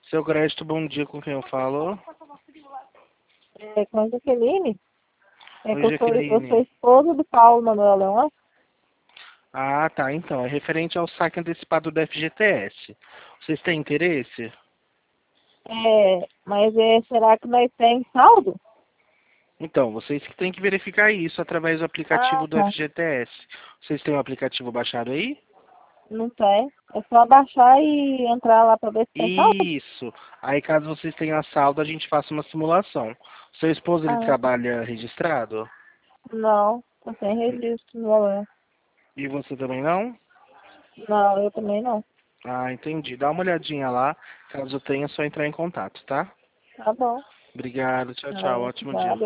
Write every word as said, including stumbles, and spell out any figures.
Seu crédito, bom dia, com quem eu falo? É, com a Jaqueline. É Oi, que eu sou, eu sou Jaqueline. esposa do Paulo Manuel Leão. Ah, tá, então, é referente ao saque antecipado do F G T S. Vocês têm interesse? É, mas é, será que nós temos saldo? Então, vocês que têm que verificar isso através do Ah, aplicativo do tá. F G T S. Vocês têm o aplicativo baixado aí? Não tem. É só baixar e entrar lá para ver se tem saldo? Isso. Aí, caso vocês tenham saldo, a gente faça uma simulação. Seu esposo, ele Ah, trabalha registrado? não. Não tem registro no momento. E você também não? Não, eu também não. Ah, entendi. Dá uma olhadinha lá. Caso tenha, é só entrar em contato, tá? Tá bom. Obrigado. Tchau, Ah, tchau. Ótimo dia. obrigada.